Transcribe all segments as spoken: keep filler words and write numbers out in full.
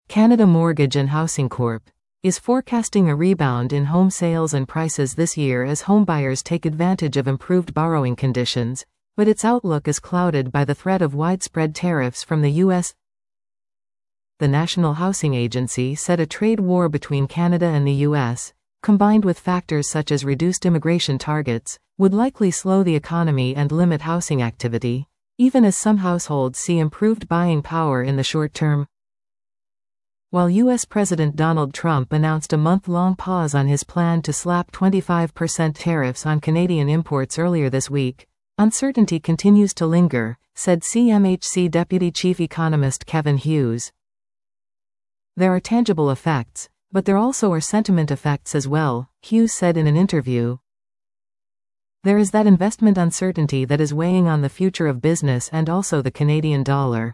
Canada Mortgage and Housing Corp is forecasting a rebound in home sales and prices this year as homebuyers take advantage of improved borrowing conditions, but its outlook is clouded by the threat of widespread tariffs from the U S The National Housing Agency said a trade war between Canada and the U S, combined with factors such as reduced immigration targets, would likely slow the economy and limit housing activity, even as some households see improved buying power in the short term. While U S President Donald Trump announced a month-long pause on his plan to slap twenty-five percent tariffs on Canadian imports earlier this week, uncertainty continues to linger, said C M H C Deputy Chief Economist Kevin Hughes. There are tangible effects, but there also are sentiment effects as well, Hughes said in an interview. There is that investment uncertainty that is weighing on the future of business and also the Canadian dollar.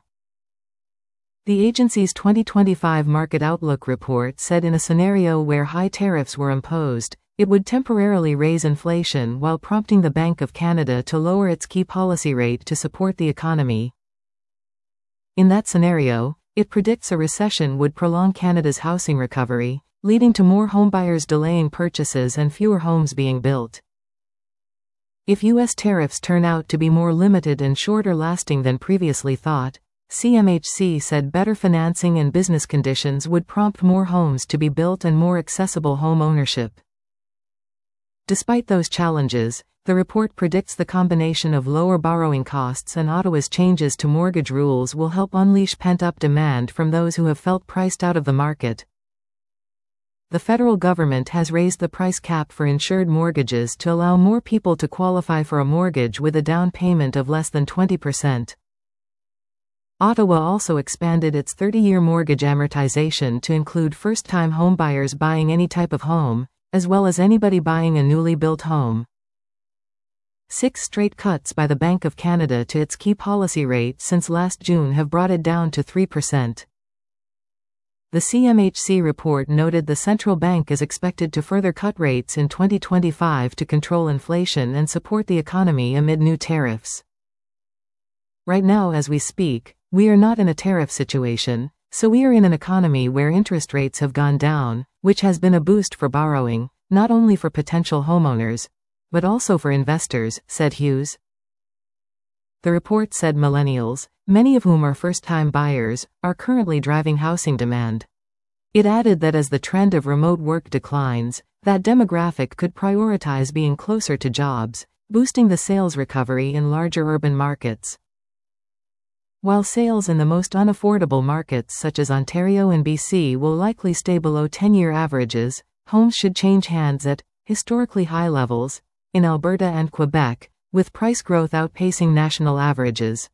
The agency's twenty twenty-five Market Outlook report said in a scenario where high tariffs were imposed, it would temporarily raise inflation while prompting the Bank of Canada to lower its key policy rate to support the economy. In that scenario, it predicts a recession would prolong Canada's housing recovery, leading to more homebuyers delaying purchases and fewer homes being built. If U S tariffs turn out to be more limited and shorter lasting than previously thought, C M H C said better financing and business conditions would prompt more homes to be built and more accessible home ownership. Despite those challenges, the report predicts the combination of lower borrowing costs and Ottawa's changes to mortgage rules will help unleash pent-up demand from those who have felt priced out of the market. The federal government has raised the price cap for insured mortgages to allow more people to qualify for a mortgage with a down payment of less than twenty percent. Ottawa also expanded its thirty-year mortgage amortization to include first-time homebuyers buying any type of home, as well as anybody buying a newly built home. Six straight cuts by the Bank of Canada to its key policy rate since last June have brought it down to three percent. The C M H C report noted the central bank is expected to further cut rates in twenty twenty-five to control inflation and support the economy amid new tariffs. Right now as we speak, we are not in a tariff situation, so we are in an economy where interest rates have gone down, which has been a boost for borrowing, not only for potential homeowners, but also for investors, said Hughes. The report said millennials, many of whom are first-time buyers, are currently driving housing demand. It added that as the trend of remote work declines, that demographic could prioritize being closer to jobs, boosting the sales recovery in larger urban markets. While sales in the most unaffordable markets such as Ontario and B C will likely stay below ten-year averages, homes should change hands at historically high levels in Alberta and Quebec, with price growth outpacing national averages.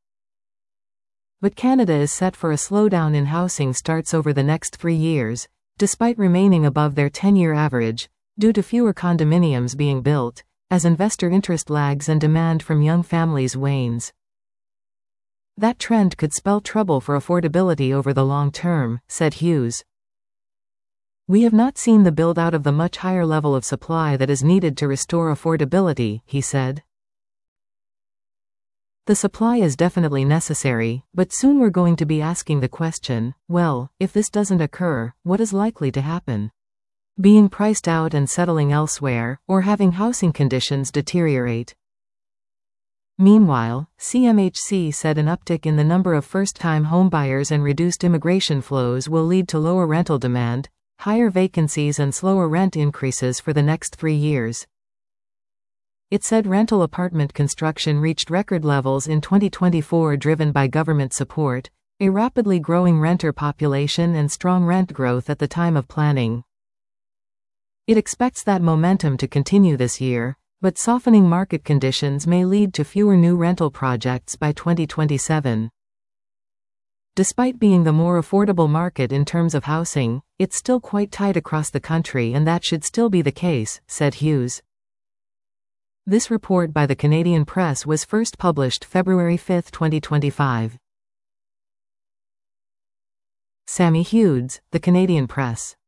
But Canada is set for a slowdown in housing starts over the next three years, despite remaining above their ten-year average, due to fewer condominiums being built, as investor interest lags and demand from young families wanes. That trend could spell trouble for affordability over the long term, said Hughes. We have not seen the build-out of the much higher level of supply that is needed to restore affordability, he said. The supply is definitely necessary, but soon we're going to be asking the question, well, if this doesn't occur, what is likely to happen? Being priced out and settling elsewhere, or having housing conditions deteriorate. Meanwhile, C M H C said an uptick in the number of first-time homebuyers and reduced immigration flows will lead to lower rental demand, higher vacancies and slower rent increases for the next three years. It said rental apartment construction reached record levels in twenty twenty-four driven by government support, a rapidly growing renter population and strong rent growth at the time of planning. It expects that momentum to continue this year, but softening market conditions may lead to fewer new rental projects by twenty twenty-seven. Despite being the more affordable market in terms of housing, it's still quite tight across the country and that should still be the case, said Hughes. This report by the Canadian Press was first published February fifth, twenty twenty-five. Sammy Hughes, The Canadian Press.